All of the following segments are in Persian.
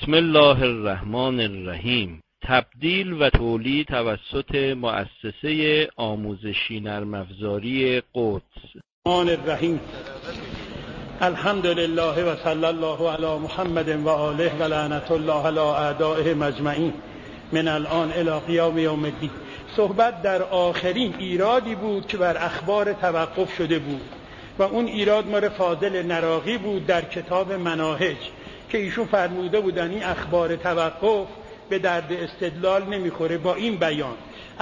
بسم الله الرحمن الرحیم. تبدیل و تولید توسط مؤسسه آموزشی نرم افزاری قدس. الرحمن الرحیم. الحمد لله و صلی الله علی محمد و آله و لعنت الله علی اعدائه مجمعین من الان الی قیام یوم الدین. صحبت در آخرین ایرادی بود که بر اخبار توقف شده بود و اون ایراد مال فاضل نراقی بود در کتاب مناهج که ایشون فرموده بودن این اخبار توقف به درد استدلال نمیخوره. با این بیان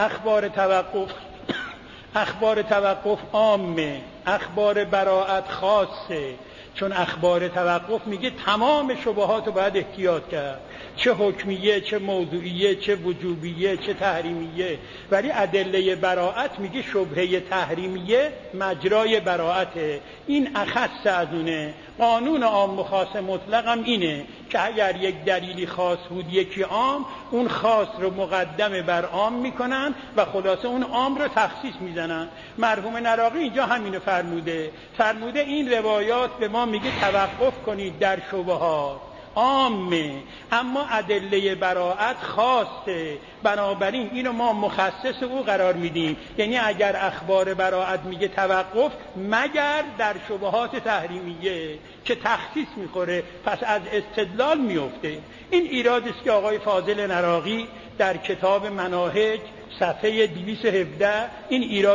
اخبار توقف عامه، اخبار براءت خاصه، چون اخبار توقف میگه تمام شبهات رو باید احتیاط کرد، چه حکمیه، چه موضوعیه، چه وجوبیه، چه تحریمیه. ولی ادله براءت میگه شبهه تحریمیه مجرای براءته، این اخص از اونه. قانون عام و خاص مطلق هم اینه که اگر یک دلیلی خاص بود یکی عام، اون خاص رو مقدم بر عام میکنن و خلاصه اون عام رو تخصیص میزنن. مرحوم نراقی اینجا همینو فرموده این روایات به ما میگه توقف کنید در شبهات عامه، اما ادله براءت خاصه، بنابراین اینو ما مخصص او قرار میدیم. یعنی اگر اخبار براءت میگه توقف مگر در شبهات تحریمیه که تخصیص میخوره، پس از استدلال میفته. این ایرادی است که آقای فاضل نراقی در کتاب مناهج صفحه 217 این ایراد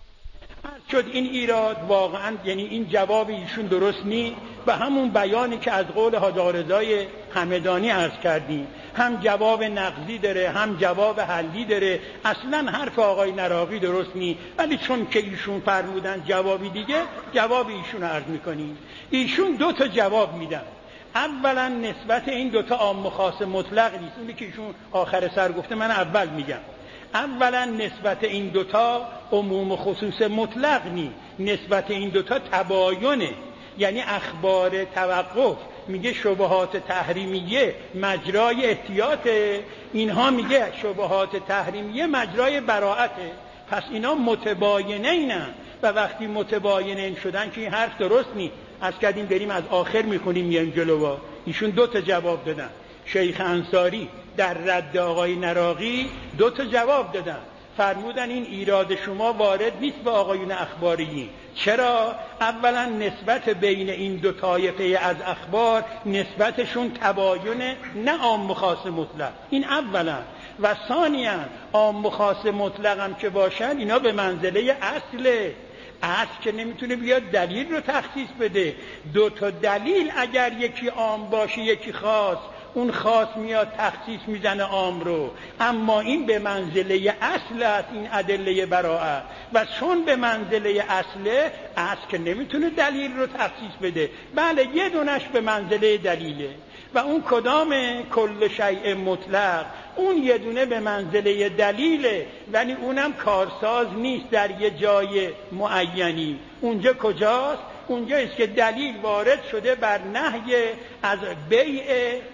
شد. این ایراد واقعا یعنی این جواب ایشون درست نیست و همون بیانی که از قول حاج رضای همدانی عرض کردیم، هم جواب نقضی داره هم جواب حلی داره. اصلا حرف آقای نراقی درست نیست، ولی چون که ایشون فرمودن جوابی دیگه، جواب ایشون عرض میکنیم. ایشون دو تا جواب میدن. اولا نسبت این دوتا عام و خاص مطلق نیست، اونی که ایشون آخر سر گفته من اول میگم. اولا نسبت این دوتا عموم و خصوص مطلق نیست، نسبت این دوتا تباینه. یعنی اخبار توقف میگه شبهات تحریمیه مجرای احتیاطه، اینها میگه شبهات تحریمیه مجرای براءته. پس اینا متباینه اینن و وقتی متباینه شدن که این حرف درست نیست. از کردیم بریم از آخر میخونیم میایم جلو. ایشون دو تا جواب دادن. شیخ انصاری در رد آقای نراقی دو تا جواب دادن. فرمودن این ایراد شما وارد نیست به آقایون اخباریین. چرا؟ اولا نسبت بین این دو طایفه از اخبار نسبتشون تباینه، نه عام و خاص مطلق. این اولا. و ثانیا عام و خاص مطلق هم که باشن اینا به منزله اصله. اصل که نمیتونه بیاد دلیل رو تخصیص بده. دو تا دلیل اگر یکی عام باشه یکی خاص، اون خاص میاد تخصیص میزنه عام رو. اما این به منزله اصل است، این ادله براءت. و چون به منزله اصله، اصل که نمیتونه دلیل رو تخصیص بده. بله یه دونش به منزله دلیله و اون کدامه؟ کل شیء مطلق. اون یه دونه به منزله دلیله، ولی اونم کارساز نیست در یه جای معینی. اونجا کجاست؟ اونجاییست که دلیل وارد شده بر نهی از بیع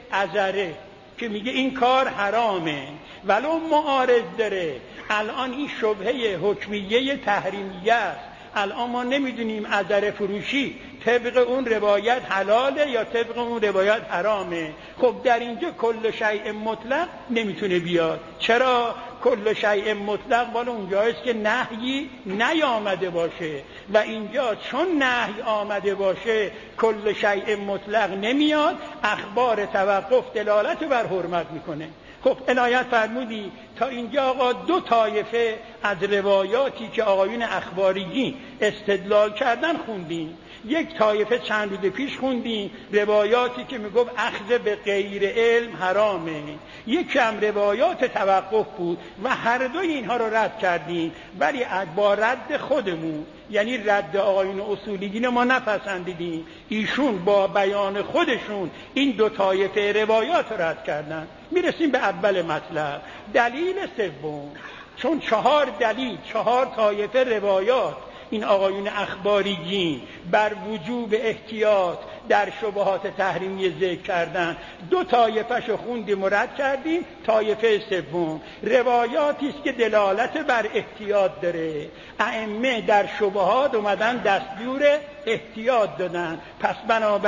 عذره که میگه این کار حرامه ولو معارض داره. الان این شبهه حکمیه تحریمیه است. الان ما نمیدونیم عذره فروشی طبق اون روایت حلاله یا طبق اون روایت حرامه. خب در اینجا کل شیء مطلق نمیتونه بیاد. چرا؟ کل شیء مطلق بالا اونجاییست که نهی نیامده باشه و اینجا چون نهی آمده باشه کل شیء مطلق نمیاد. اخبار توقف دلالت بر حرمت میکنه. خب عنایت فرمودی تا اینجا آقا دو طایفه از روایاتی که آقایون اخباریین استدلال کردن خوندیم. یک طایفه چند روز پیش خوندیم روایاتی که میگفت اخذ به غیر علم حرامه، یک کم روایات توقف بود و هر دوی اینها رو رد کردیم. ولی با رد خودمون، یعنی رد آقایون اصولیین ما نپسندیدیم. ایشون با بیان خودشون این دو طایفه روایات رو رد کردن. میرسیم به اول مطلب، دلیل سوم. چون 4 دلیل، 4 طایفه روایات این آقایون اخباریین بر وجوب احتیاط در شبهات تحریمی ذکر کردن، دو طایفه‌شو خوندیم و رد کردیم. طایفه سوم روایاتی است که دلالت بر احتیاط داره. ائمه در شبهات اومدن دستور احتیاط دادن. پس بنابراین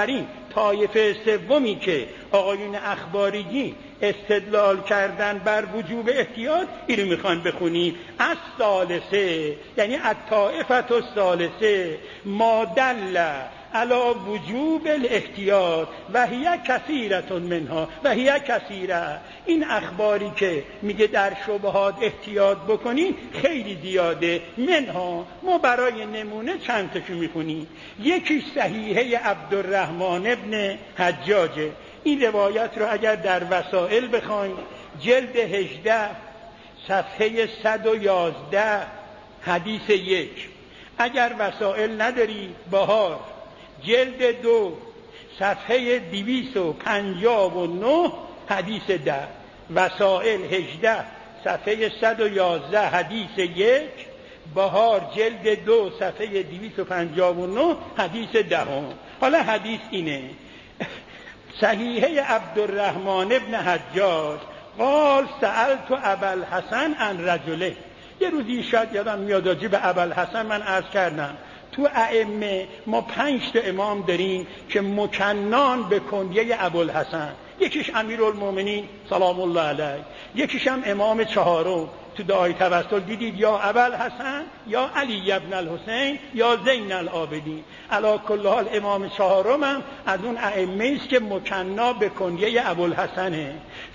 طایفه سومی که آقایون اخباریگی استدلال کردن بر وجوب احتیاط، اینو میخوان بخونی. از ثالثه یعنی الطائفة الثالثه ما دل علی وجوب الاحتیاط و هی کثیرة منها و هی کثیره. این اخباری که میگه در شبهات احتیاط بکنین خیلی زیاده. منها ما برای نمونه چند تاشو میخونیم. یکی صحیحه عبدالرحمن ابن حجاجه. این روایت رو اگر در وسائل بخوایم، جلد 18 صفحه 111 حدیث 1. اگر وسائل نداری، بهار جلد 2 صفحه 259 حدیث 10. وسائل 18 صفحه 111 حدیث 1، بهار جلد 2 صفحه 259 حدیث 10. حالا حدیث اینه: صحیحه عبدالرحمن ابن حجاج قال سألت ابوالحسن عن رجله. یه روزی شاید یادم میاد راجع به ابوالحسن من عرض کردم تو ائمه ما 5 تا امام داریم که مکنان به کنیه ابوالحسن. یکیش امیرالمومنین سلام الله علیه، یکیش هم امام چهارم. تو دعای توسل دیدید یا ابوالحسن یا علی ابن الحسین یا زین العابدین. علی کل حال امام چهارم هم از اون ائمه است که مکنا به کنیه ابوالحسنه.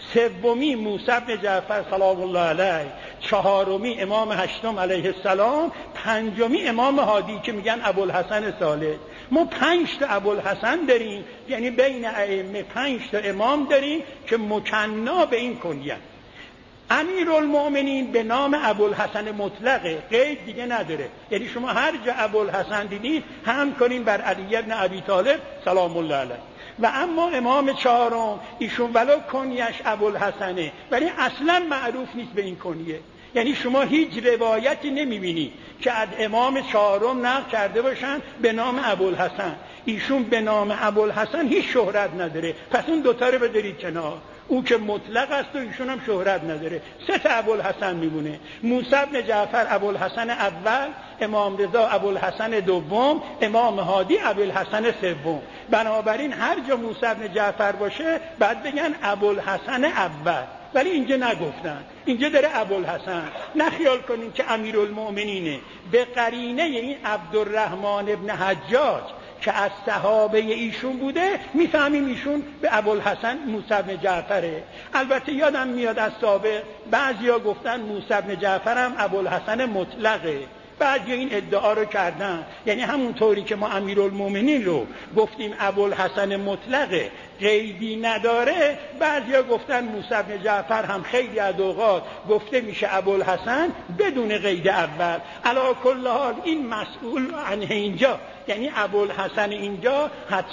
سومی موسی بن جعفر سلام الله علیه، چهارمی امام هشتم علیه السلام، پنجمی امام هادی که میگن ابوالحسن صالح. ما 5 تا ابوالحسن داریم، یعنی بین ائمه 5 تا امام داریم که مکنا به این کنیه. امیرالمومنین به نام ابوالحسن مطلقه، قید دیگه نداره. یعنی شما هر جا ابوالحسن دیدید هم کنین بر علی ابن ابی طالب سلام الله علیه. و اما امام چهارم ایشون ولو کنیش ابوالحسنه ولی اصلا معروف نیست به این کنیه. یعنی شما هیچ روایتی نمیبینی که از امام چهارم نقل کرده باشن به نام ابوالحسن. ایشون به نام ابوالحسن هیچ شهرت نداره. پس اون دوتا رو بذارید کنار، او که مطلق است و ایشون هم شهرت نداره. 3 تا ابوالحسن میمونه: موسی بن جعفر ابوالحسن اول، امام رضا ابوالحسن دوم، امام هادی ابوالحسن سوم. بنابراین هر جا موسی بن جعفر باشه بعد بگن ابوالحسن اول، ولی اینجا نگفتن، اینجا داره ابوالحسن. نخیال کنین که امیرالمؤمنینه. به قرینه این عبدالرحمن ابن حجاج که از صحابه ایشون بوده میفهمیم ایشون به ابوالحسن موسی بن جعفره. البته یادم میاد از سابق بعضیا گفتن موسی بن جعفر هم ابوالحسن مطلقه. بعضی این ادعا رو کردن، یعنی همون طوری که ما امیرالمومنین رو گفتیم ابوالحسن مطلقه قیدی نداره، بعضیا گفتن موسی بن جعفر هم خیلی از اوقات گفته میشه ابوالحسن بدون قید اول. علی کل حال این مسئول عن اینجا، یعنی ابوالحسن اینجا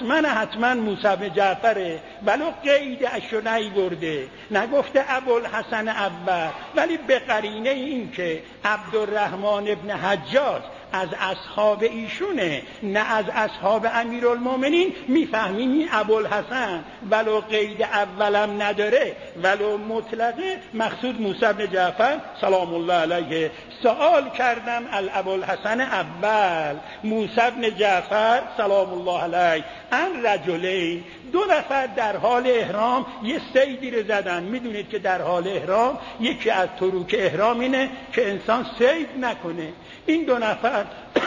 حتما موسی بن جعفره، ولو قید اشنعی برده، نگفته ابوالحسن اول. ولی به قرینه این که عبدالرحمن ابن حجاج از اصحاب ایشونه نه از اصحاب امیرالمومنین، میفهمیم این ابوالحسن ولو قید اولم نداره ولو مطلقه مقصود موسی بن جعفر سلام الله علیه. سوال کردم ابوالحسن اول موسی بن جعفر سلام الله علیه ان رجلین، 2 نفر در حال احرام یه صیدی رو زدن. میدونید که در حال احرام یکی از تروک احرام اینه که انسان صید نکنه. این 2 نفر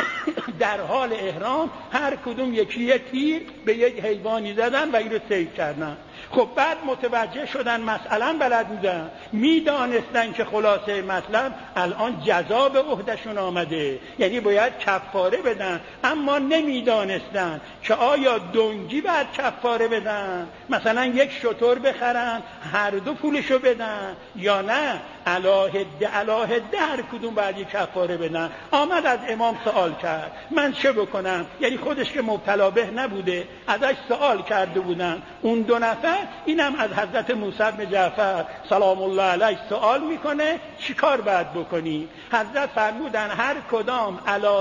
در حال احرام هر کدوم یکی تیر به یک حیوانی زدن و این رو صید کردن. خب بعد متوجه شدن مسئله بلد بودن، میدانستن که خلاصه مطلب الان جزا به عهدشون آمده، یعنی باید کفاره بدن، اما نمیدانستن که آیا دنگی باید کفاره بدن، مثلا یک شتر بخرن هر دو پولشو بدن، یا نه علاهده هر کدوم باید یک کفاره بدن. آمد از امام سوال کرد من چه بکنم؟ یعنی خودش که مبتلا به نبوده ازش سوال کرده بودن. اون 2 نفر بعد اینم از حضرت موسی بن جعفر سلام الله علیه سوال میکنه چی کار باید بکنی؟ حضرت فرمودن هر کدام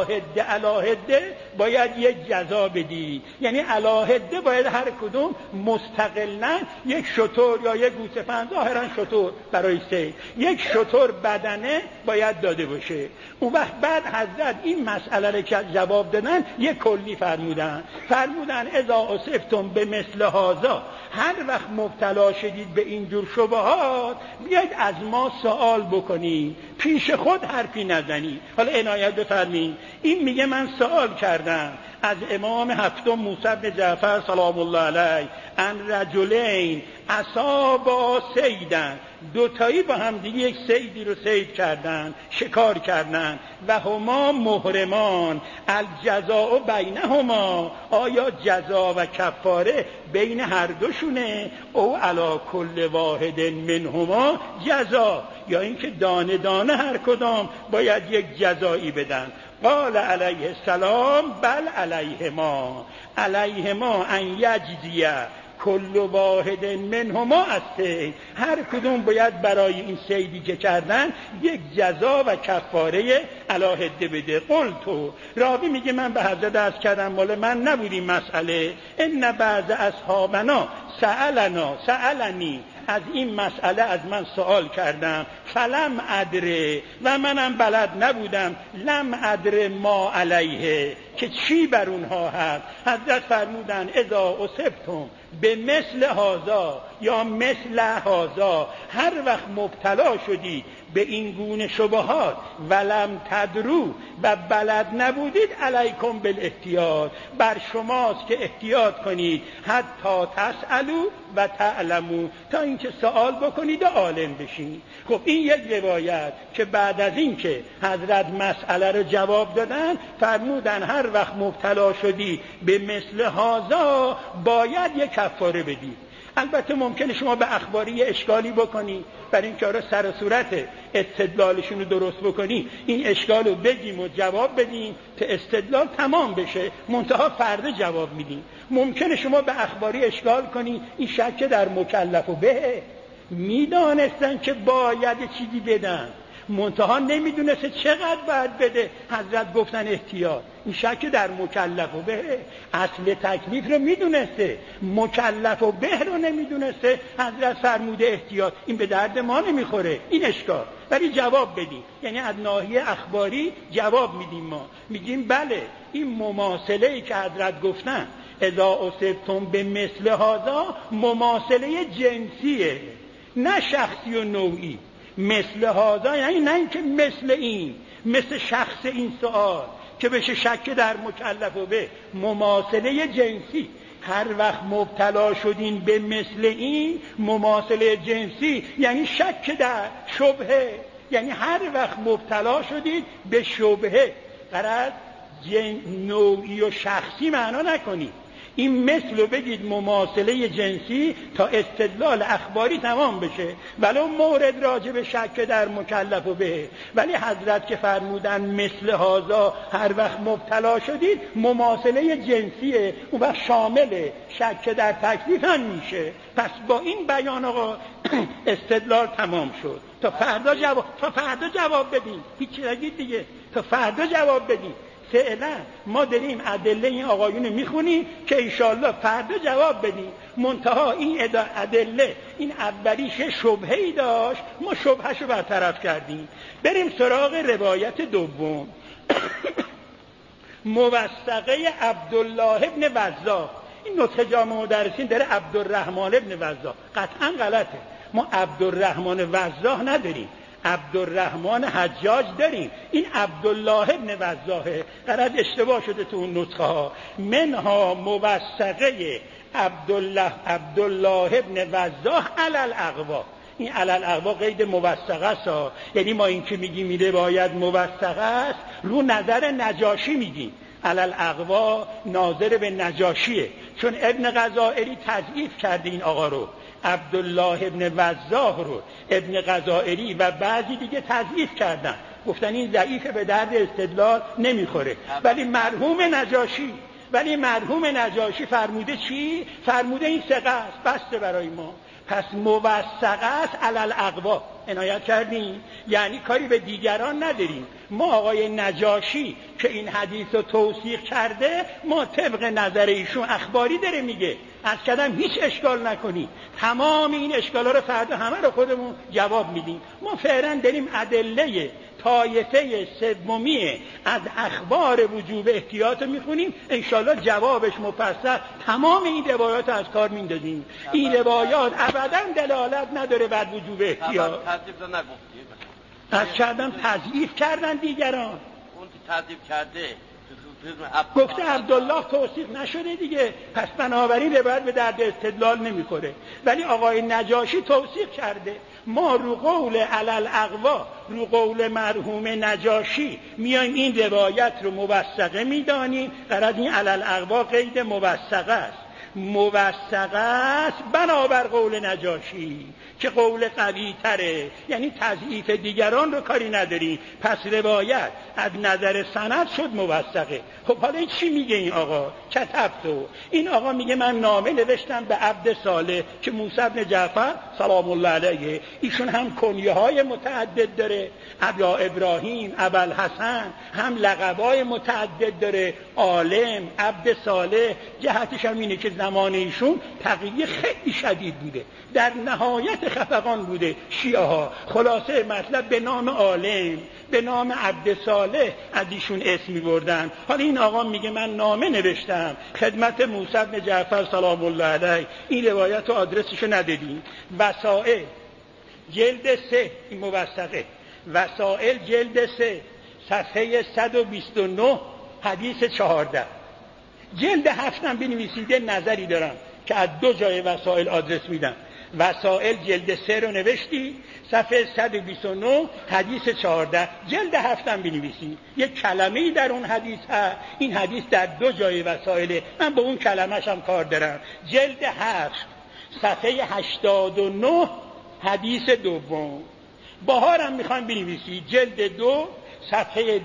علاهده باید یک جزا بدی، یعنی علاهده باید هر کدوم مستقلاً یک شتر یا یک گوسفند، ظاهراً شتر برای صید، یک شتر بدنه باید داده باشه. اون وقت بعد حضرت این مسئله رو که جواب دادن یک کلی فرمودن اذا اصفتم به مثل هذا، هر وقت مبتلا شدید به اینجور شبهات بیاید از ما سوال بکنید، پیش خود حرفی نزنید. حالا عنایت بفرمایید، این میگه من سوال کردم از امام هفتم موسی بن جعفر سلام الله علیه ان رجلین اصابا صیدن، دوتایی با هم دیگه یک صیدی رو صید کردن، شکار کردن، و هما محرمان الجزاء بینهما، آیا جزا و کفاره بین هر دوشونه؟ او علی کل واحد منهما جزا، یا اینکه دانه دانه هر کدام باید یک جزایی بدن. قال علیه السلام بل علیهما ان یجزیه کل واحد منهما الصید، هر کدوم باید برای این صیدی که کردن یک جزا و کفاره علاهده بده. قلت، راوی میگه من به حضرت عرض کردم مال من نبودیم مسئله، ان بعض اصحابنا سألنی، از این مسئله از من سوال کردم، فلم ادره، و منم بلد نبودم، لم ادره ما علیه، که چی بر اونها هست. حضرت فرمودن اذا اصبتم به مثل هذا یا مثل هذا، هر وقت مبتلا شدید به این گونه شبهات ولم تدرو، و بلد نبودید، علیکم بالاحتیاط، بر شماست که احتیاط کنید، حتی تسألو و تعلمو، تا اینکه سوال بکنید و عالم بشید. خب این یک روایت که بعد از این که حضرت مسئله رو جواب دادن فرمودن هر وقت مبتلا شدی به مثل هذا باید یک کفاره بدید. البته ممکنه شما به اخباری اشکالی بکنی، برای اینکه آره سر صورت استدلالشون رو درست بکنی، این اشکال رو بگیم و جواب بدیم تا استدلال تمام بشه، منتها فردا جواب میدیم. ممکنه شما به اخباری اشکال کنی، این شک در مکلف و به میدانستن که باید چیزی بدن، منتها نمیدونسته چقدر باید بده، حضرت گفتن احتیاط. این شک در مکلف و به، اصل تکلیف رو میدونسته، مکلف و به رو نمیدونسته، حضرت فرموده احتیاط. این به درد ما نمیخوره این اشکال، ولی جواب بدیم، یعنی از ناحیه اخباری جواب میدیم. ما میگیم بله این مماثله که حضرت گفتن اذا اصبتم به مثل هذا مماثله جنسیه، نه شخصی و نوعی. مثل هذا یعنی نه اینکه مثل این، مثل شخص این سوال که بشه شک در مکلف و به، مماثله جنسی. هر وقت مبتلا شدین به مثل این مماثله جنسی یعنی شک در شبهه، یعنی هر وقت مبتلا شدید به شبهه، غرض نوعی و شخصی معنا نکنید. این مثل رو بگید مماثله جنسی تا استدلال اخباری تمام بشه، ولو مورد راجع به شک در مکلف و به. ولی حضرت که فرمودن مثل هذا هر وقت مبتلا شدید مماثله جنسیه، اون وقت شامل شک در تکلیف هم میشه. پس با این بیان آقا استدلال تمام شد. تا فردا جواب بدین، هیچ نگید دیگه، تا فردا جواب بدین. فعلا ما داریم ادله این آقایون میخونیم که انشالله فردا جواب بدیم. منتها این ادله این اولیش شبهه‌ای داشت، ما شبهه‌شو برطرف کردیم. بریم سراغ روایت دوم. موثقه عبدالله ابن وضاح. این نسخه جامع مدرسین داره عبدالرحمن ابن وضاح، قطعا غلطه. ما عبدالرحمن وضاح نداریم، عبدالرحمن حجاج داریم. این عبدالله ابن وضاحه، غلط اشتباه شده تو اون نسخه ها. منها موثقه عبدالله ابن وضاح علی الاقوا. این علی الاقوا قید موثقه است، یعنی ما این که میگیم این روایت موثقه است رو نظر نجاشی میگیم. علی الاقوا ناظر به نجاشیه، چون ابن غزائری تضعیف کرده این آقا رو، عبدالله ابن وضاح رو ابن غزائری و بعضی دیگه تضعیف کردن، گفتن این ضعیفه به درد استدلال نمیخوره. ولی مرحوم نجاشی ولی مرحوم نجاشی فرموده چی؟ فرموده این ثقه است، بسته برای ما. پس موثقه است علی الاقوا. عنایت کردیم؟ یعنی کاری به دیگران نداریم. ما آقای نجاشی که این حدیث رو توثیق کرده، ما طبق نظر ایشون اخباری داره میگه. از کدام هیچ اشکال نکنی، تمام این اشکالا رو فردا همه رو خودمون جواب میدیم. ما فعلا داریم ادله طایفه سومی از اخبار وجوب احتیاط رو میخونیم، انشالله جوابش مفصل تمام این روایات از کار میندازیم. این روایات ابدا دلالت نداره بر وجوب احتیاط. از کردم تضعیف کردن دیگران. اون که تضعیف کرده گفته عبدالله توصیف نشده دیگه، پس بنابراین روایت به درد استدلال نمیخوره. ولی آقای نجاشی توصیف کرده. ما رو قول علل اقوا، رو قول مرحوم نجاشی میایم این روایت رو موثقه میدانیم. غرض این علل اقوا قید موثقه است. موثقه است بنابر قول نجاشی که قول قوی تره، یعنی تضعیف دیگران رو کاری نداری. پس روایت از نظر سند شد موثقه. خب حالا این چی میگه این آقا؟ کتبتو، این آقا میگه من نامه نوشتم به عبد صالح که موسی بن جعفر سلام الله علیه. ایشون هم کنیه های متعدد داره، ابا ابراهیم، ابوالحسن، هم لقبای متعدد داره، عالم، عبد صالح. جهتش هم اینه که زمان ایشون تقیه خیلی شدید بوده، در نهایت خفقان بوده شیعه ها. خلاصه مطلب به نام عالم، به نام عبد صالح از ایشون اسم می‌بردن. حالا این آقا میگه من نامه نوشتم خدمت موسی بن جعفر سلام الله علیه. این روایت و آدرسشو ندادیم. وسائل جلد 3، این موثقه. وسائل جلد 3 صفحه 129 حدیث 14. جلد 7 هم بنویسیده، نظری دارم که از 2 جای وسائل آدرس میدم. وسائل جلد 3 رو نوشتی، صفحه 129 حدیث 14. جلد 7 هم بنویسی. یک کلمه‌ای در اون حدیث هست. این حدیث در 2 جای وسائله، من با اون کلمه‌ش هم کار دارم. جلد 7 صفحه 89 حدیث 2. بهارم میخوام بنویسی، جلد 2 صفحه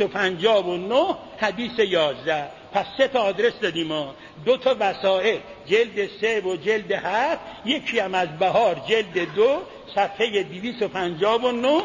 259 حدیث 11. پس 3 تا آدرس دادیم ما، 2 تا وسائل جلد 3 و جلد 7، یکی هم از بهار جلد 2 صفحه 259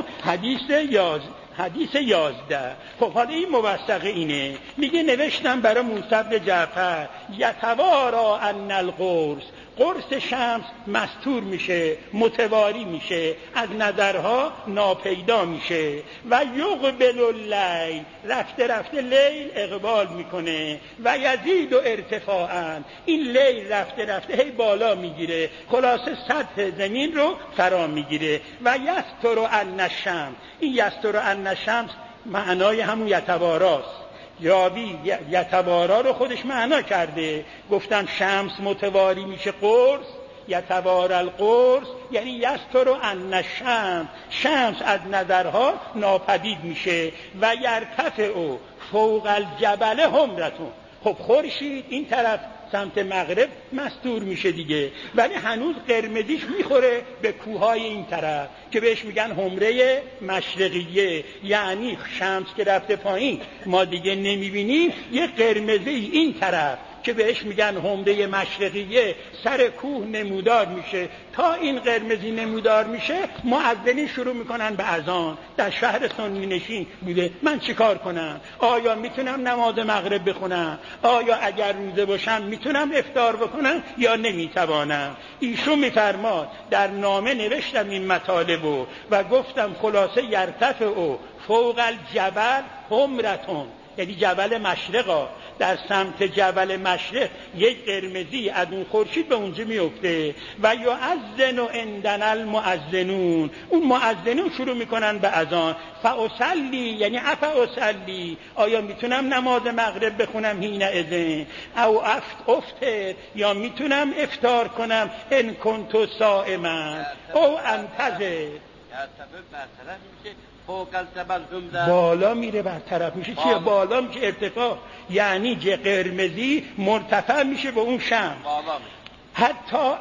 حدیث 11. خب حالا این موثقه اینه، میگه نوشتم برای موسی بن جعفر یتوارا ان القرص، قرص شمس مستور میشه، متواری میشه، از نظرها ناپیدا میشه. و یقبل اللیل، رفته رفته لیل اقبال میکنه. و یزید و ارتفاعا، این لیل رفته رفته هی بالا میگیره، خلاصه سطح زمین رو فرا میگیره. و یستر عن الشمس، این یستر عن الشمس معنای همون یتواراست. راوی یتوارا رو خودش معنا کرده، گفتم شمس متواری میشه قرص، یتوارا القرص یعنی یستر عن الشمس، شمس از نظرها ناپدید میشه. و یرتفع فوق الجبل حمرتون، خب خورشید این طرف سمت مغرب مستور میشه دیگه، ولی هنوز قرمزیش میخوره به کوههای این طرف که بهش میگن حمره مشرقیه، یعنی شمس که رفته پایین ما دیگه نمیبینیم، یه قرمزی این طرف که بهش میگن حمره مشرقیه سر کوه نمودار میشه. تا این قرمزی نمودار میشه مؤذنین شروع میکنن به اذان. در شهر سنی نشین بوده، من چیکار کنم؟ آیا میتونم نماز مغرب بخونم؟ آیا اگر روزه باشم میتونم افطار بکنم یا نمیتوانم؟ ایشون میفرماد در نامه نوشتم این مطالبو و گفتم خلاصه یرتفع فوق الجبل حمرتون، یعنی جبل مشرقا، در سمت جبل مشرق یک قرمزی از اون خورشید به اونجا میفته. و یؤذن عندنا المؤذنون، اون مؤذنون شروع میکنن به اذان. فاصلی یعنی افاصلی، آیا میتونم نماز مغرب بخونم هین اذن؟ او افطر، یا میتونم افطار کنم ان کنت صائما او انتظر. بالا میره برطرف میشه. چیه بالا میشه؟ ارتفاع، یعنی قرمزی مرتفع میشه به اون شمس. حتی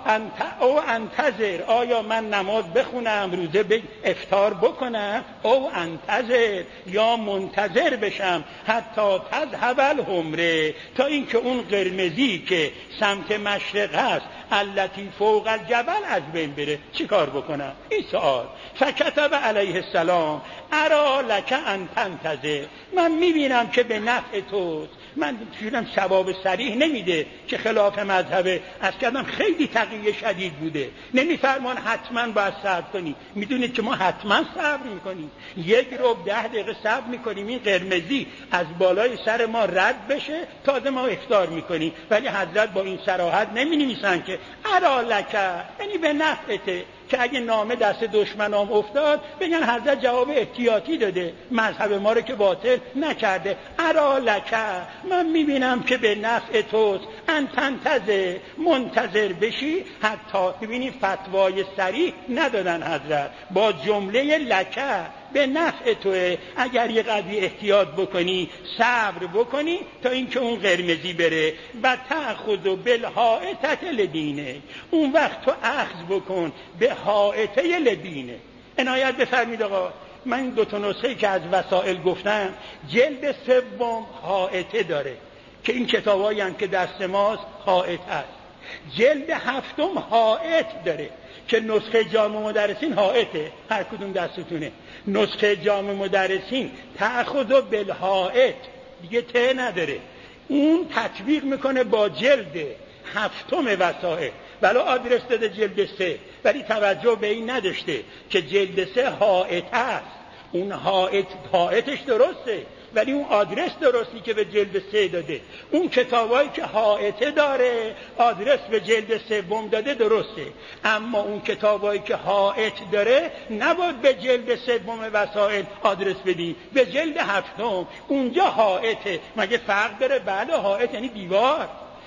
انتظر، آیا من نماز بخونم، روزه افطار بکنم، او انتظر، یا منتظر بشم حتی تذهب الحمره، تا اینکه اون قرمزی که سمت مشرق هست التی فوق الجبل از بین بره. چی کار بکنم؟ این سوال. فکتب علیه السلام ارا لک ان تنتظر، من میبینم که به نفع توست. من دیدم ثواب صریح نمیده که خلاف مذهب از کردم خیلی تقیه شدید بوده، نمیفرمان حتما باید صبر کنی. میدونید که ما حتما صبر میکنیم، 1 ربع 10 دقیقه صبر میکنیم این قرمزی از بالای سر ما رد بشه، تازه ما افطار میکنیم. ولی حضرت با این صراحت نمی نویسن که ارا لک، یعنی به نفعته، که اگه نامه دست دشمنام افتاد بگن حضرت جواب احتیاطی داده، مذهب ما رو که باطل نکرده. ارا لک، من میبینم که به نفع توست، ان تنتظر، منتظر بشی حتی. ببینید فتوای صریح ندادن حضرت، با جمله لک به نفع توه، اگر یه قدری احتیاط بکنی، صبر بکنی تا اینکه اون قرمزی بره. و تأخذ بالحائطة لدینه، اون وقت تو اخذ بکن به حائطه لدینه. عنایت بفرمید آقا، من این 2 نسخه که از وسائل گفتم جلد 3 حائطه داره که این کتابایی هم که دست ماست حائط هست. جلد 7 حائط داره که نسخه جامع مدرسین حائطه، هر کدوم دستتونه. نسخه جامع مدرسین تأخذ بالحائط دیگه ته نداره، اون تطبیق میکنه با جلد 7 وسائل. ولی آدرس داده جلد 3، ولی توجه به این نداشته که جلد 3 حائط هست. اون حائطش درسته، ولی اون آدرس درستی که به جلد 3 داده. اون کتابایی که حائطه داره آدرس به جلد 3 داده درسته، اما اون کتابایی که حائط داره نباید به جلد 3 وسائل آدرس بدی، به جلد 7. اونجا حائطه. مگه فرق داره؟ بله، حائط یعنی دیوار.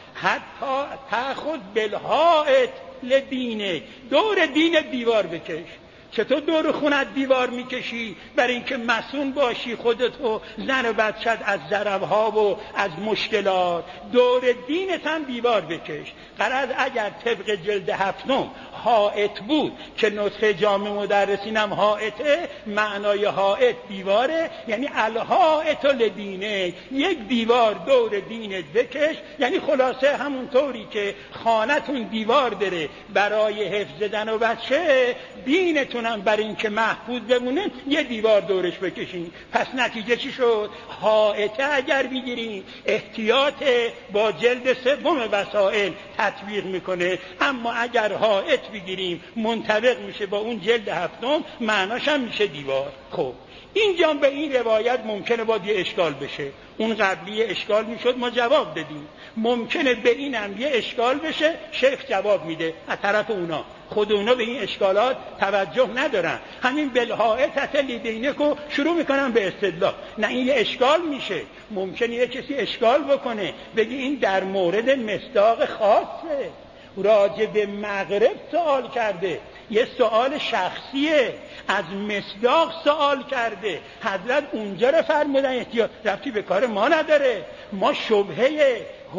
حتی تأخذ بالحائط لدینه، دور دین دیوار بکش. چطور دور خونت دیوار میکشی؟ برای اینکه مسئول باشی خودتو زن و بچت از ضربها و از مشکلات. دور دینت هم دیوار بکش. غرض اگر طبق جلد 7 حائط بود که نسخه جامع مدرسین هم حائطه، معنای حائط دیواره، یعنی الحائط لدینه، یک دیوار دور دینت بکش. یعنی خلاصه همون طوری که خانتون دیوار داره برای حفظ زن و بچه، دینتون هم برای این که محفوظ بمونه یه دیوار دورش بکشین. پس نتیجه چی شد؟ حائطه اگر بگیرین احتیاط با جلد 3 وسائل تطبیق میکنه، اما اگر حائط بگیریم منطبق میشه با اون جلد 7، معناش هم میشه دیوار. خب اینجا به این روایت ممکنه باید یه اشکال بشه. اون قبلی اشکال میشد ما جواب دادیم، ممکنه به اینم یه اشکال بشه، شیخ جواب میده از طرف اونا. خود اونا به این اشکالات توجه ندارن، همین بالحائطة لدینه کو شروع میکنن به استدلال. نه، این یه اشکال میشه. ممکنه یه کسی اشکال بکنه بگی این در مورد مصداق خاصه، راجع به مغرب سوال کرده، یه سوال شخصیه، از مصداق سوال کرده. حضرت اونجا رو فرمودن احتیاط، ربطی به کار ما نداره. ما شبهه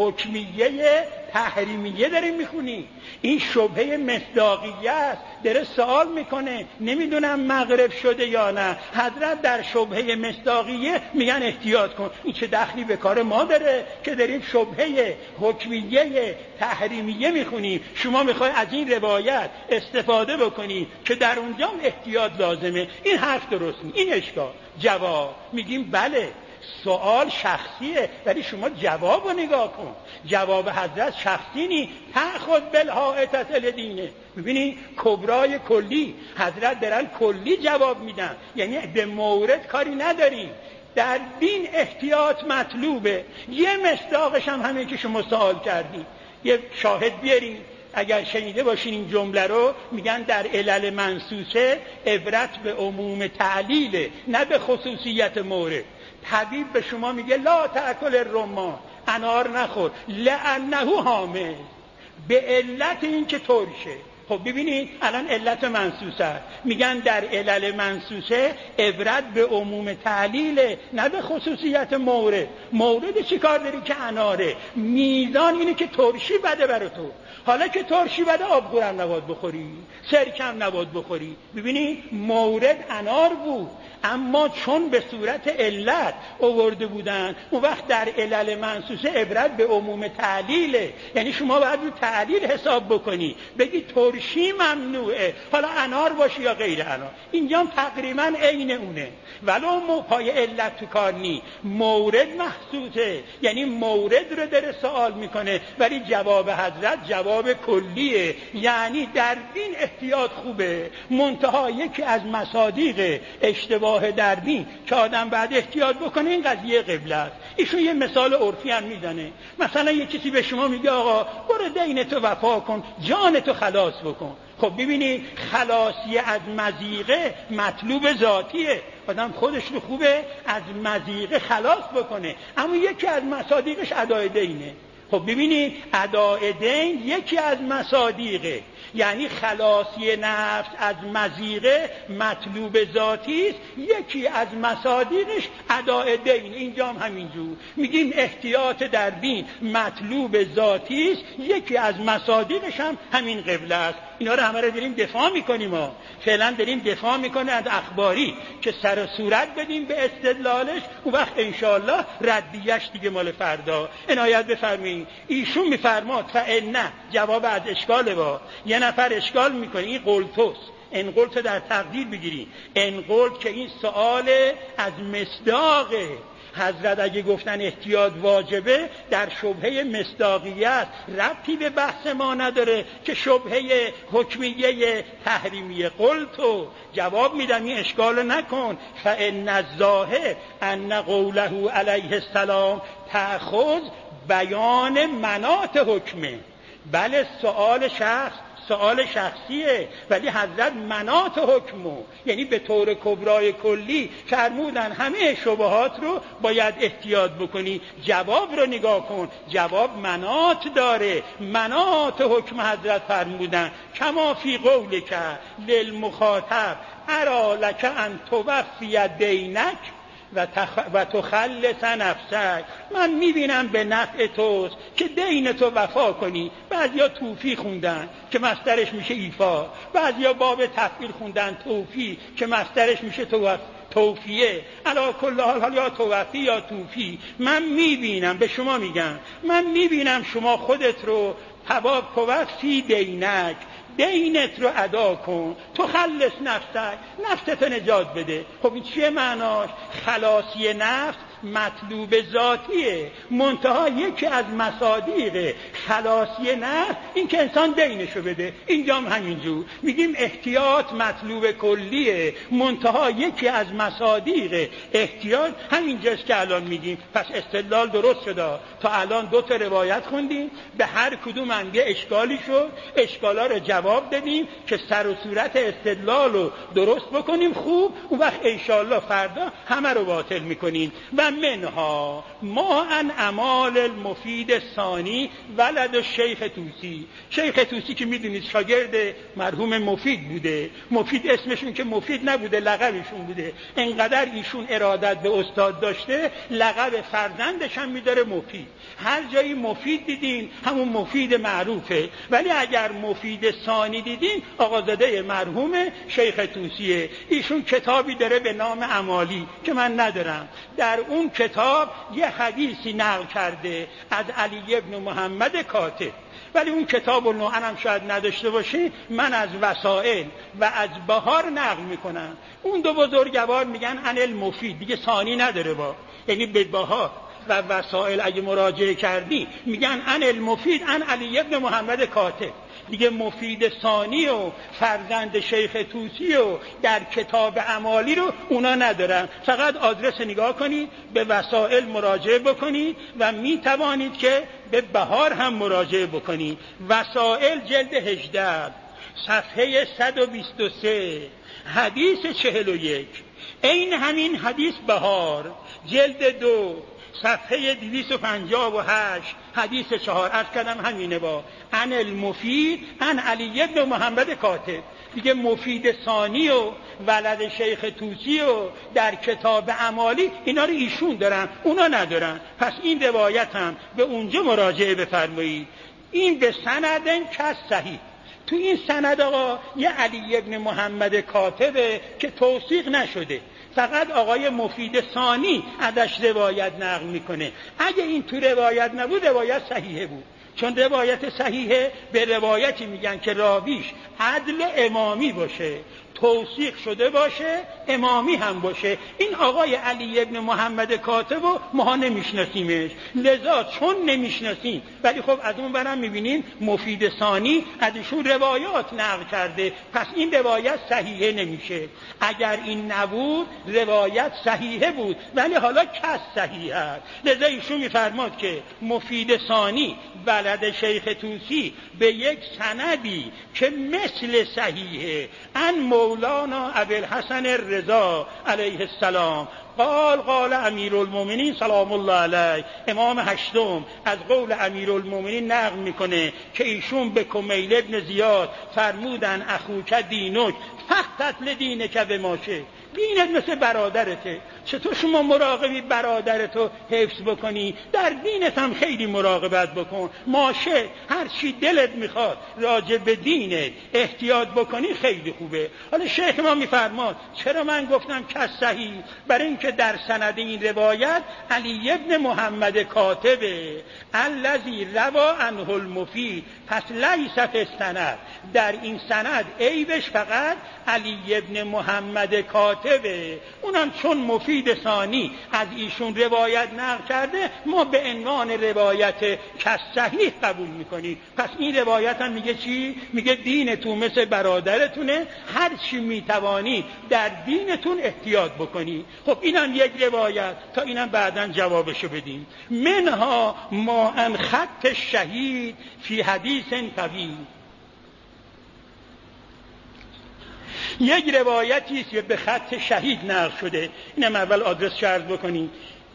حکمیه تحریمیه داریم میخونیم، این شبهه مصداقیه است. داره سوال میکنه نمیدونم مغرب شده یا نه. حضرت در شبهه مصداقیه میگن احتیاط کن. این چه دخلی به کار ما داره که داریم شبهه حکمیه تحریمیه میخونیم؟ شما میخوای از این روایت استفاده بکنی که در اونجا احتیاط لازمه. این حرف درست نیست. این اشکال. جواب میگیم بله سوال شخصیه، ولی شما جواب رو نگاه کن. جواب حضرت شخصی نی، تأخذ بالحائطة لدینه. ببینی کبرای کلی، حضرت دارن کلی جواب میدن، یعنی به مورد کاری نداریم. در دین احتیاط مطلوبه. یه مصداقش هم همین که شما سوال کردین. یه شاهد بیارین. اگر شنیده باشین این جمله رو، میگن در علل منصوصه عبرت به عموم تعلیله، نه به خصوصیت مورد. طبیب به شما میگه لا تأکل الرمان، انار نخور، لأنه حامل، به علت این که طور شه. خب ببینید الان علت منصوصه میگن در علل منصوصه عبرت به عموم تعلیل نه به خصوصیت مورد. مورد چی کار داری که اناره؟ میزان اینه که ترشی بده برای تو. حالا که ترشی بده آبگورم نباید بخوری، سرکم نباید بخوری. ببینید مورد انار بود، اما چون به صورت علت آورده بودن اون وقت در علل منصوصه عبرت به عموم تعلیله. یعنی شما باید رو تعلیل حساب بکنی، بگی ترشی ممنوعه، حالا انار باشه یا غیر انار. اینجا تقریبا عین اونه، ولو پای علت تو کار نی. مورد محسوسه، یعنی مورد رو داره سوال میکنه، ولی جواب حضرت جواب کلیه. یعنی در دین احتیاط خوبه، منتها یکی از مصادیق اشتباه در دین که آدم بعد احتیاط بکنه این قضیه قبله است. ایشون یه مثال عرفی هم میزنه. مثلا یه کسی به شما میگه آقا برو دینتو وفا کن، جانتو خلاص بکن. خب ببینید خلاصی از مضیقه مطلوب ذاتیه، آدم خودش رو خوبه از مضیقه خلاص بکنه، اما یکی از مصادیقش ادای دینه. خب ببینید ادای دین یکی از مصادیقه، یعنی خلاصی نفس از مضیقه مطلوب ذاتی است، یکی از مصادیقش ادای دین. اینجا هم همینجور میگیم احتیاط در دین مطلوب ذاتی است، یکی از مصادیقش هم همین قبله است. اینا رو همه رو داریم دفاع میکنیم، ما فعلا داریم دفاع میکنیم از اخباری که سر و صورت بدیم به استدلالش، اون وقت انشاءالله ردیش دیگه مال فردا. عنایت بفرمایید. ایشون میفرماد فإن جواب از اشکال با یه نفر اشکال میکنه، این قلتوس ان قلت در تقدیر بگیری، ان قلت که این سؤال از مصداقه. حضرت اگه گفتن احتیاط واجبه در شبهه مصداقیت ربطی به بحث ما نداره که شبهه حکمیه تحریمیه. قلتو جواب میدم این اشکال نکن. فإن الظاهر ان قوله علیه السلام تأخذ بیان مناط حکمه. بله سؤال شخصیه، ولی حضرت مناط حکمو، یعنی به طور کبرای کلی فرمودن همه شبهات رو باید احتیاط بکنی. جواب رو نگاه کن، جواب مناط داره، مناط حکم حضرت فرمودن کما فی قولک للمخاطب ارا لک ان توفی دینک و تخلص نفسک. من میبینم به نفع توست که دین تو وفا کنی. بعضیا توفی خوندن که مصدرش میشه ایفا، بعضیا باب تفعیل خوندن توفی که مصدرش میشه توفیه. علی کل حال یا توفی یا توفی. من میبینم، به شما میگم، من میبینم شما خودت رو توفی دینک، دینت رو ادا کن، تو خلص نفسک، نفستو نجات بده. خب این چیه معناش؟ خلاصی نفس مطلوب ذاتیه، منتها یکی از مصادیق خلاصی نفس این که انسان دینشو بده. اینجا هم همینجور میگیم احتیاط مطلوب کلیه، منتها یکی از مصادیق احتیاط همینجاست که الان میگیم. پس استدلال درست شده. تا الان 2 تا روایت خوندیم، به هر کدوم هم یه اشکالی شد، اشکالا رو جواب دادیم که سر و صورت استدلال رو درست بکنیم خوب. اون وقت انشاءالله فردا همه رو باطل میکنیم. و منها ما ان اعمال المفید ثانی ولد الشیخ طوسی. شیخ طوسی که میدونید شاگرد مرحوم مفید بوده. مفید اسمشون که مفید نبوده، لقبشون بوده. انقدر ایشون ارادت به استاد داشته لقب فرزندش هم میداره مفید. هر جایی مفید دیدین همون مفید معروفه، ولی اگر مفید ثانی دیدین آقازاده مرحوم شیخ طوسیه. ایشون کتابی داره به نام امالی که من ندارم. در اون کتاب یه حدیثی نقل کرده از علی ابن محمد کاتب، ولی اون کتاب رو هم شاید نداشته باشی. من از وسائل و از بهار نقل میکنم. اون 2 بزرگوار میگن عن المفید، دیگه ثانی نداره با، یعنی به بهار و وسائل اگه مراجعه کردی میگن عن المفید عن علی ابن محمد کاتب. دیگه مفید ثانی و فرزند شیخ طوسی و در کتاب امالی رو اونا ندارن. فقط آدرس نگاه کنید، به وسائل مراجعه بکنید و می توانید که به بهار هم مراجعه بکنید. وسائل جلد 18 صفحه 123 حدیث 41. این همین حدیث بهار جلد 2 صفحه 258 حدیث 4 عرض کردم همینه با ان المفید ان علی بن محمد کاتب. دیگه مفید ثانی و ولد شیخ طوسی و در کتاب اعمالی اینا رو ایشون دارن، اونا ندارن. پس این روایت هم به اونجا مراجعه بفرمایید. این به سندن کس صحیح. تو این سند آقا یه علی ابن محمد کاتبه که توثیق نشده، فقط آقای مفید ثانی ازش روایت نقل میکنه. اگه این تو روایت نبود روایت صحیحه بود، چون روایت صحیحه به روایتی میگن که راویش عدل امامی باشه، توثیق شده باشه، امامی هم باشه. این آقای علی ابن محمد کاتب رو ما نمیشناسیمش، لذا چون نمیشناسیم ولی خب از اون برم میبینیم مفید ثانی ازشون روایات نقل کرده، پس این روایت صحیحه نمیشه. اگر این نبود روایت صحیحه بود ولی حالا کس صحیح است. لذا ایشون میفرماد که مفید ثانی ولد شیخ طوسی به یک سندی که مثل صحیحه ان مولانا ابوالحسن الرضا علیه السلام قال امیرالمومنین سلام الله علیه، امام هشتم از قول امیرالمومنین نقل میکنه که ایشون به کمیل ابن زیاد فرمودن اخوک دینک فقط لدینک به ماشه، دینت مثل برادرته، چطور شما مراقبی برادرتو حفظ بکنی، در دینت هم خیلی مراقبت بکن. ماشه هر چی دلت میخواد راجع به دینت احتیاط بکنی خیلی خوبه. حالا شیخ ما میفرماد چرا من گفتم که صحیح؟ برای اینکه در سند این روایت علی ابن محمد کاتبه الذی روا عنه المفید، پس لیس فی السند، در این سند عیبش فقط علی ابن محمد کاتبه، اونم چون مفید ثانی از ایشون روایت نقل کرده ما به عنوان روایت که صحیح قبول میکنیم. پس این روایت هم میگه چی؟ میگه دینتون مثل برادرتونه، هر چی میتوانی در دینتون احتیاط بکنی. خب اینم یک روایت، تا اینم بعداً جوابشو بدیم. منها ما ان خط شهید فی حدیث طویل، یک روایتی است که به خط شهید نقل شده. اینم اول آدرس عرض بکنیم.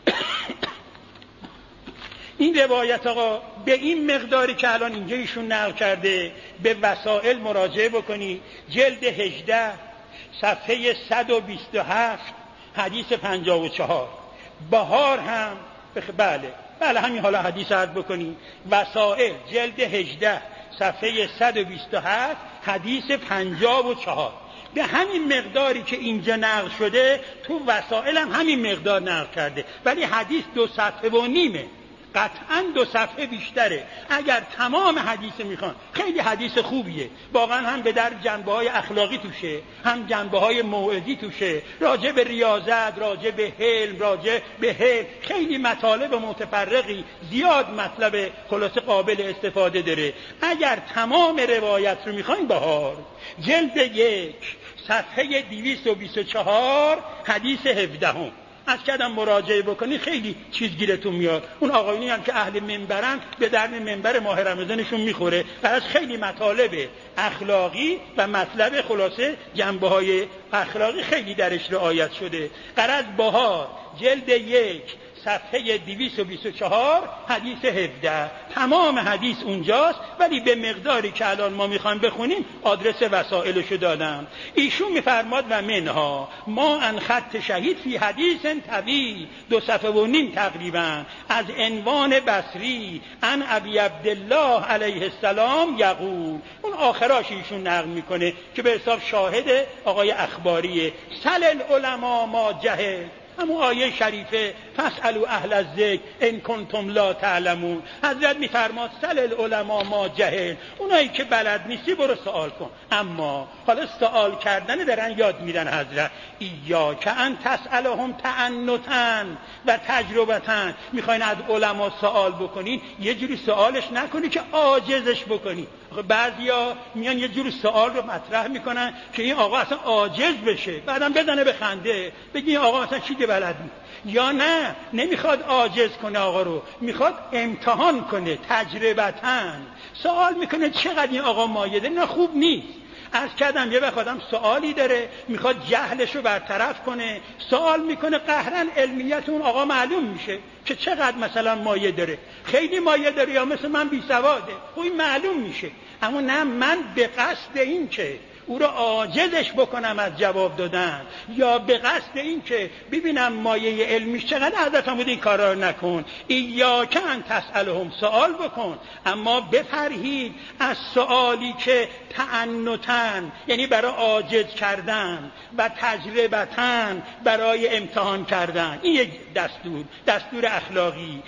این روایت آقا به این مقداری که الان اینجا ایشون نقل کرده به وسائل مراجعه بکنی، جلد 18 صفحه 127 حدیث 54. بهار هم بله همین حالا حدیث عرض بکنی. وسائل جلد 18 صفحه 127 حدیث 54. به همین مقداری که اینجا نقل شده تو وسائل هم همین مقدار نقل کرده، ولی حدیث 2 صفحه و نیمه، قطعاً 2 صفحه بیشتره. اگر تمام حدیث میخوان خیلی حدیث خوبیه، واقعا هم به در جنبه‌های اخلاقی توشه، هم جنبه‌های موعظی توشه، راجع به ریاضت، راجع به حلم، راجع به حفظ، خیلی مطالب متفرقی، زیاد مطلب خلاصه قابل استفاده داره. اگر تمام روایت رو میخواین بهار جلد 1 صفحه 224 حدیث 17 از کردم مراجعه بکنی خیلی چیز گیرتون میاد. اون آقایونی هم که اهل منبرن به درد منبر ماه رمضانشون میخوره، براش خیلی مطالب اخلاقی و مطلب خلاصه جنبه‌های اخلاقی خیلی درش رعایت شده. غرض بهار جلد 1 صفحه 224 حدیث 17 تمام حدیث اونجاست، ولی به مقداری که الان ما میخوایم بخونیم آدرس وسائلشو دادم. ایشون میفرماد و منها ما ان خط شهید فی حدیث طویل 2 صفحه و نیم تقریبا از عنوان بصری ان ابی عبدالله علیه السلام یقول، اون آخراش ایشون نقل میکنه که به حساب شاهد آقای اخباریه. سل العلماء ما جهل، همون آیه شریفه فاسألوا اهل الذکر ان کنتم لا تعلمون. حضرت میفرماد سل العلماء ما جهل، اونایی که بلد نیستی برو سوال کن. اما حالا سوال کردن دارن یاد میدن حضرت، ایاک ان تسألهم تعنتا و تجربتا، میخواین از علما سوال بکنین یه جوری سوالش نکنی که عاجزش بکنی. بعضیا میان یه جور سوال رو مطرح میکنن که این آقا اصلا عاجز بشه، بعدم بزنه به خنده بگی این آقا اصلا چی بلد نیست. یا نه، نمیخواد عاجز کنه آقا رو، میخواد امتحان کنه، تجربتاً سوال میکنه چقدر این آقا مایده، نه خوب نیست. عرض کردم یه وقت آدم سوالی داره میخواد جهلش رو برطرف کنه، سوال میکنه، قهرن علمیت اون آقا معلوم میشه که چقدر مثلا مایه داره، خیلی مایه داره یا مثل من بی سواده، این معلوم میشه. اما نه، من به قصد این که او رو عاجزش بکنم از جواب دادن، یا به قصد این که ببینم مایه علمیش چقدر، عادت بود این کارا رو نکن. ایاک ان تسألهم، سوال بکن، اما بپرهید از سوالی که تعنتن، یعنی برای عاجز کردن و تجربتن برای امتحان کردن. این یک دستور اخلاقی.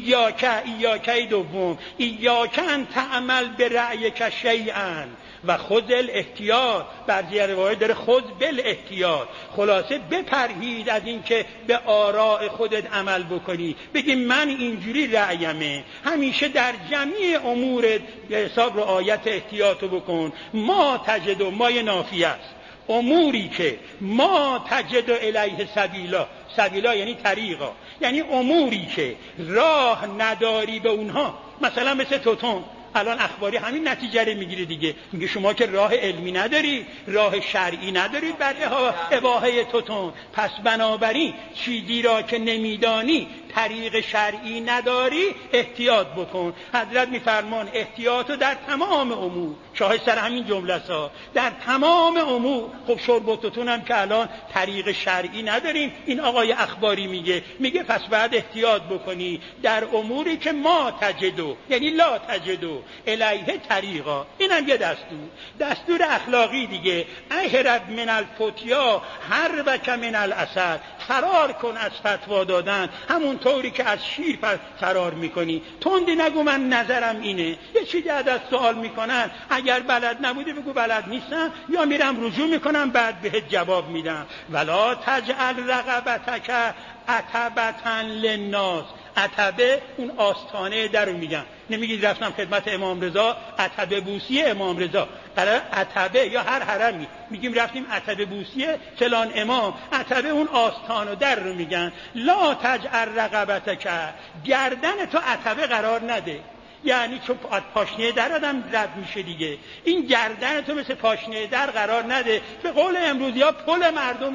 ایاک دوم، ایاک ان تعمل برأیک شیئا و خذ الاحتیاط. بعضی روایات داره خذ بالاحتیاط. خلاصه بپرهید از این که به آراء خودت عمل بکنی، بگی من اینجوری رأیمه. همیشه در جمعی امورت به حساب رعایت احتیاطو بکن. ما تجد، مای نافیه است، اموری که ما تجد الیه سبیلا یعنی طریقا، یعنی اموری که راه نداری به اونها، مثلا مثل توتون. الان اخباری همین نتیجه رو میگیره دیگه، میگه شما که راه علمی نداری، راه شرعی نداری برای اباحه توتون، پس بنابراین چیزی را که نمیدانی، طریق شرعی نداری، احتیاط بکن. حضرت میفرمان احتیاطو در تمام امور، شاهد سر همین جمله ها، در تمام امور. خب شرب توتون هم که الان طریق شرعی نداریم، این آقای اخباری میگه پس بعد احتیاط بکنی در اموری که ما تجدو، یعنی لا تجدو الیه طریقا. اینم یه دستور اخلاقی دیگه. اهرب من الفتیا حربک من الاسد، فرار کن از فتوا دادن همون طوری که از شیر فرار میکنی. تندی نگو من نظرم اینه. یه چیزی ازت سوال میکنن، اگر بلد نبودی بگو بلد نیستم، یا میرم رجوع میکنم بعد بهت جواب میدم. ولا تجعل رقبتک عتبة للناس. عتبه اون آستانه در رو میگن. نمیگید رفتم خدمت امام رضا عتبه بوسی امام رضا، برای عتبه یا هر حرمی میگیم رفتیم عتبه بوسی فلان امام. عتبه اون آستان و در رو میگن. لا تجعل رقبتک، گردن تو عتبه قرار نده، یعنی چون پاشنه در آدم رد میشه دیگه، این گردن تو مثل پاشنه در قرار نده. به قول امروزی ها پل مردم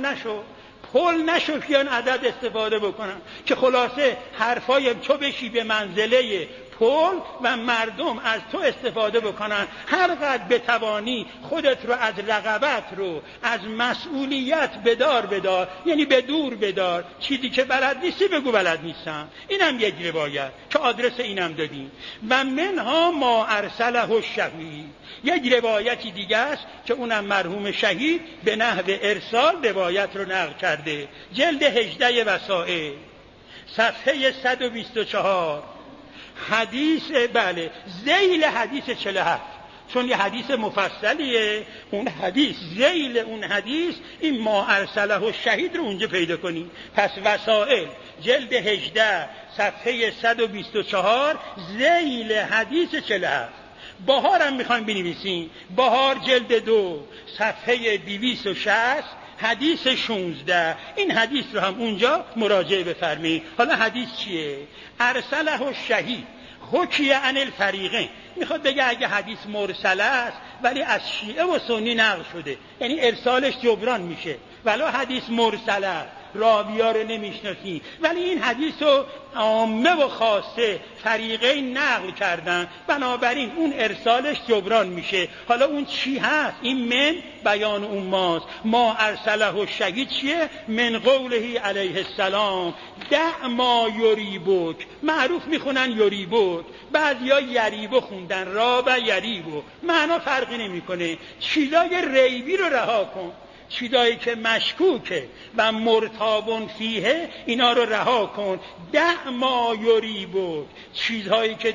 نشو که اون عدد استفاده بکنم، که خلاصه حرفای تو بشی به منزله پل و مردم از تو استفاده بکنن. هر قدر بتوانی خودت رو از رقبت رو، از مسئولیت بدار، یعنی به دور بدار. چیزی که بلد نیستی بگو بلد نیستم. اینم یک روایت که آدرس اینم دادیم. و منها ما ارسله الشهید، یک روایتی دیگه است که اونم مرحوم شهید به نحو ارسال روایت رو نقل کرده. جلد 18 وسائل، صفحه 124، حدیث ذیل حدیث 47. چون یه حدیث مفصلیه، اون حدیث ذیل اون حدیث این ما ارسله الشهید رو اونجا پیدا کنی. پس وسائل جلد 18 صفحه 124 ذیل حدیث 47. بهار هم میخوایم بنویسیم. بهار جلد 2 صفحه 260 حدیث 16. این حدیث رو هم اونجا مراجعه بفرمایید. حالا حدیث چیه؟ ارسله الشهید حکی عن الفریقین. میخواد بگه اگه حدیث مرسله است ولی از شیعه و سنی نقل شده، یعنی ارسالش جبران میشه. ولی حدیث مرسله است، راوی‌ها رو نمیشناسی، ولی این حدیث رو عامه و خاصه فریقین نقل کردن، بنابراین اون ارسالش جبران میشه. حالا اون چی هست؟ این من بیان اون ماست. ما ارسله الشهید چیه؟ من قوله علیه السلام دع ما یریبک. معروف میخونن یریبک، بعضیا یریبو خوندن، را و یریبو، معنا فرقی نمیکنه. چیزای ریبی رو رها کن، چیزایی که مشکوکه و مرتابون فیه اینا رو رها کن. دع ما یریبک، چیزهایی که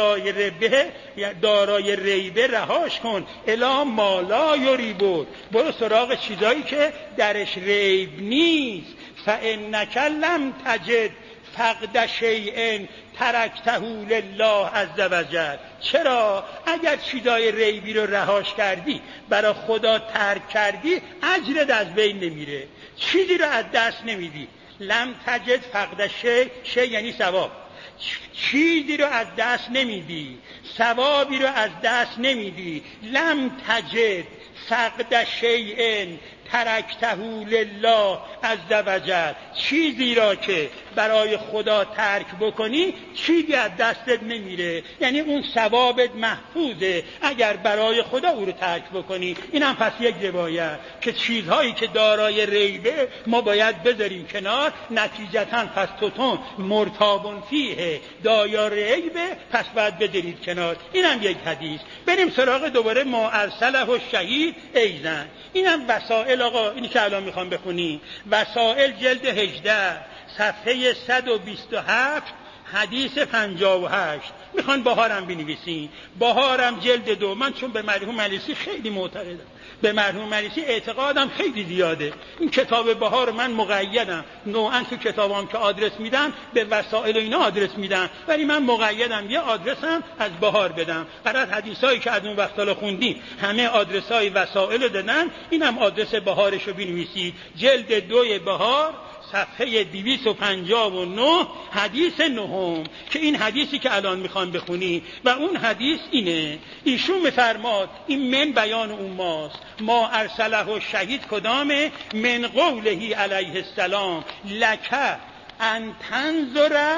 دارای ریبه رهاش کن. الا ما لا یریبک، برو سراغ چیزهایی که درش ریب نیست. فانک لم تجد فقد شیء ترکته لله عز وجل. چرا؟ اگر چیزای ریبی رو رهاش کردی، برای خدا ترک کردی، اجرت از بین نمیره، چیزی رو از دست نمیدی. لم تجد فقد شیء یعنی ثواب، چیزی رو از دست نمیدی، ثوابی رو از دست نمیدی. لم تجد فقد شیء ترکته لله عز وجل، چیزی را که برای خدا ترک بکنی چیزی از دستت نمیره، یعنی اون ثوابت محفوظه اگر برای خدا او رو ترک بکنی. این هم پس یک روایت که چیزهایی که دارای ریبه ما باید بذاریم کنار، نتیجتا پس توتون مرتابون فیه دایا ریبه، پس باید بذارید کنار. این هم یک حدیث. بریم سراغ دوباره ما ارسله الشهید ایزن. این هم وسائل. آقا اینی که الان میخوام بخونی وسائل جلد 18 صفحه 127 حدیث 58. میخوان بهارم بنویسین. بهارم جلد 2. من چون به مرحوم مجلسی خیلی معتقدم، به مرحوم مجلسی اعتقادم خیلی زیاده. این کتاب بهار من مقیدم، نوعا تو کتابام که آدرس میدن به وسائل و اینا آدرس میدن، ولی من مقیدم یه آدرسم از بهار بدم. برای حدیثایی که از اون وقتا خوندیم همه آدرسای وسائل دادن، اینم آدرس بهارشو بنویسید. جلد 2 بهار صفحه 259 حدیث 9 که این حدیثی که الان میخوام بخونی و اون حدیث اینه. ایشون میفرماد این من بیان اون ما ارسله الشهید کدامه؟ من قوله علیه السلام لک ان تنظر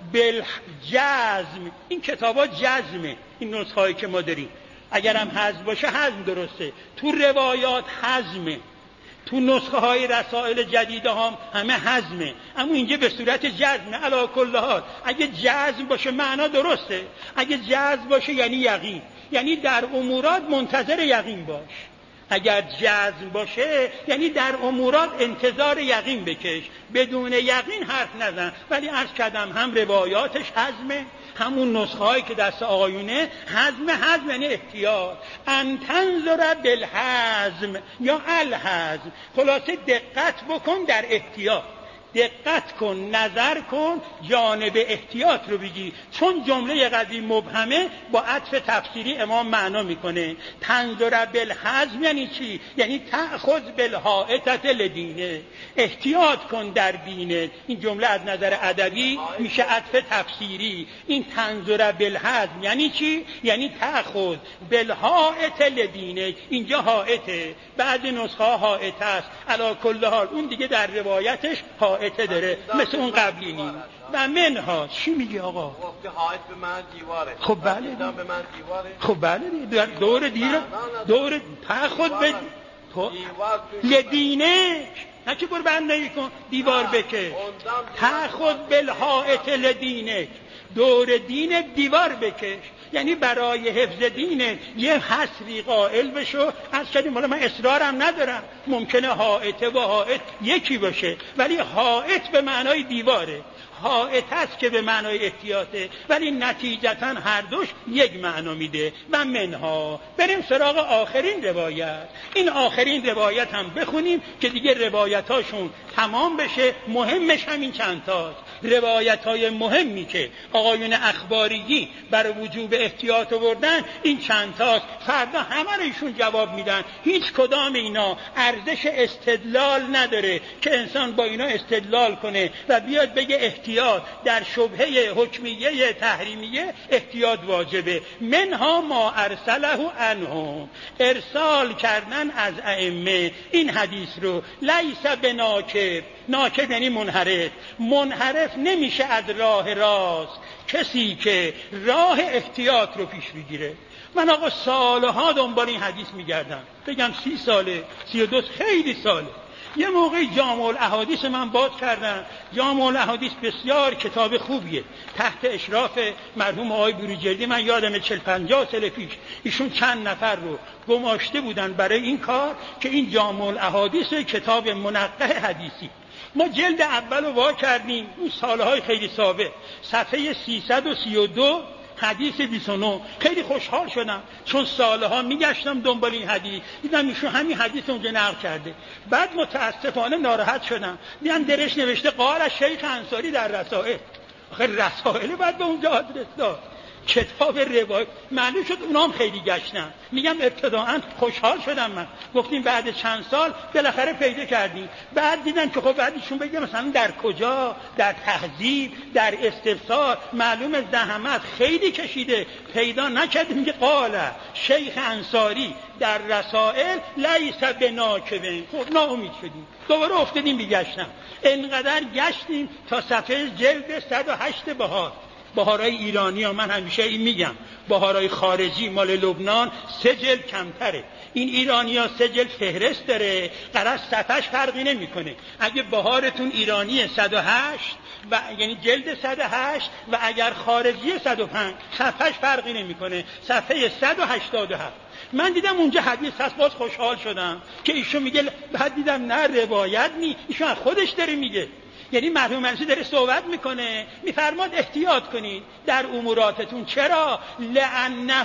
بالجزم. این کتابا جزمه، این نسخه‌ای که ما داریم اگرم حذف باشه حذف درسته، تو روایات حذفه، تو نسخه های رسائل جدیده هم همه حزمه، اما اینجا به صورت جزمه. علی کل حال اگه جزم باشه معنا درسته، اگه جزم باشه یعنی یقین، یعنی در امورات منتظر یقین باش. اگر جزم باشه یعنی در امورات انتظار یقین بکش، بدون یقین حرف نزن. ولی عرض کردم هم روایاتش حزمه، همون نسخه هایی که دست آقایونه حزم یعنی احتیاط. ان تنظر بالحزم یا الحزم، خلاصه دقت بکن در احتیاط، دقت کن، نظر کن، جانب احتیاط رو بگی، چون جمله قضیه مبهمه با عطف تفسیری امام معنا میکنه. تنظر بالحزم یعنی چی؟ یعنی تأخذ بالحائطة لدینه، احتیاط کن در دینه. این جمله از نظر ادبی میشه عطف تفسیری. این تنظر بالحزم یعنی چی؟ یعنی تأخذ بالحائطة لدینه. اینجا حائطه، بعضی نسخه ها حائطه است. علی کل حال اون دیگه در روایتش حائطه داره، مثل اون قبلی نیم. و منها چی میگی آقا؟ گفته حائط به من دیواره. خب بله به من دیواره. خب بله دور دیره، دور تأخذ به لدینه، نه که برو بند نمی کن دیوار بکش. تأخذ بالحائط لدینه، دور دین دیوار بکش، یعنی برای حفظ دینه یه حصری قائل بشو. از کردیم حالا من اصرارم ندارم، ممکنه حائطه و حائط یکی باشه، ولی حائط به معنای دیواره، حائط است که به معنای احتیاطه، ولی نتیجتا هر دوش یک معنا میده. و منها بریم سراغ آخرین روایت. این آخرین روایت هم بخونیم که دیگه روایتاشون تمام بشه. مهمش همین چند تاست، روایت‌های مهمی که آقایون اخباریی برای وجوب احتیاط آوردن این چند تاست. فردا همه رو ایشون جواب میدن. هیچ کدام اینا ارزش استدلال نداره که انسان با اینا استدلال کنه و بیاد بگه احتیاط در شبهه حکمیه تحریمیه احتیاط واجبه. منها ما ارسله عنهم، ارسال کردن از ائمه این حدیث رو. لیس بناکب، ناکب یعنی منحرف نمیشه از راه راست کسی که راه احتیاط رو پیش بگیره. من آقا سالها دنبال این حدیث میگردم، بگم 30 ساله 32 خیلی ساله. یه موقعی جامع الاحادیث من باز کردم. جامع الاحادیث بسیار کتاب خوبیه، تحت اشراف مرحوم آقای بروجردی. من یادم 40-50 سال پیش ایشون چند نفر رو گماشته بودن برای این کار که این جامع الاحادیث کتاب منقح حدیثی. ما جلد اول رو وا کردیم، اون سالهای خیلی سابق، صفحه 332 حدیث 29. خیلی خوشحال شدم چون سالها میگشتم دنبال این حدیث، دیدم ایشون همین حدیث اونجا نقل کرده. بعد متاسفانه ناراحت شدم، دیدم درش نوشته قال شیخ انصاری در رسائل. آخه رسائل بعد به اونجا آدرس داد. کتاب روایت معلوم شد اونام خیلی گشتن. میگم ابتداعا خوشحال شدم من، گفتیم بعد چند سال بالاخره پیدا کردیم. بعد دیدن که خب بعدشون بگم مثلا در کجا، در تهذیب، در استفسار، معلومه زحمت خیلی کشیده پیدا نکردیم. میگه قال شیخ انصاری در رسائل لیس بناکبین. خب ناامید شدیم، دوباره افتادیم بگشتم. انقدر گشتیم تا صفحه جلد 108 بهار. بهارای ایرانی ها من همیشه این میگم، بهارای خارجی مال لبنان 3 جلد کمتره. این ایرانی ها 3 جلد فهرست داره، قرار صفحش فرقی نمیکنه. اگه بهارتون ایرانی 108 و یعنی جلد 108 و اگر خارجی 105 صفحش فرقی نمیکنه، صفحه 187. من دیدم اونجا حدیث هست، باز خوشحال شدم که ایشون میگه. بعد دیدم نه روایت نی، ایشون از خودش داره میگه. یعنی مرحوم مرسی داره صحبت میکنه، میفرماد احتیاط کنید در اموراتتون. چرا؟ لانه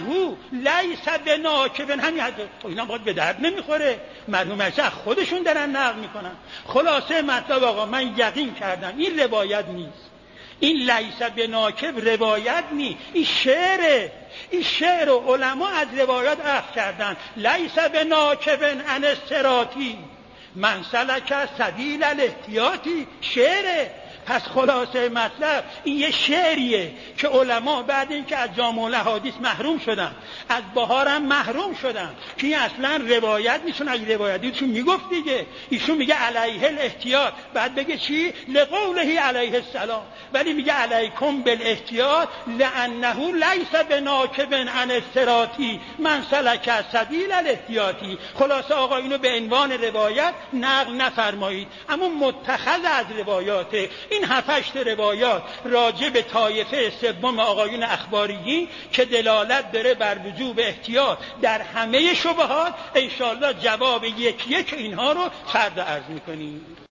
لیس بناکبن. همین حضرت اینا باید به درد نمیخوره. مرحوم مرسی از خودشون دارن نقل میکنن. خلاصه مطلب آقا من یقین کردم این روایت نیست، این لیس بناکب روایت نیست، این شعره. این شعر و علما از روایات اخذ کردن. لیس بناکبن عن الصراطی من سلک سبیل الاحتیاطی. شعره. پس خلاصه مطلب این یه شعریه که علما بعد اینکه از جامع الاحادیث محروم شدن، از بهارم محروم شدن، که این اصلا روایت نیستون. اگه روایتی ایشون میگفت دیگه، ایشون میگه علیه الاحتیاط، بعد بگه چی؟ لقوله علیه السلام. ولی میگه علیکم بالاحتیاط لانه لیس بناکب عن الصراطی من سلک سبیل الاحتیاطی. خلاصه آقا اینو به عنوان روایت نقل نفرمایید، اما متخذ از روایاته. این 7-8 روایات راجع به طایفه سوم آقایون اخباریین که دلالت داره بر وجوب احتیاط در همه شبهات، انشاءالله جواب یک اینها رو فردا عرض میکنیم.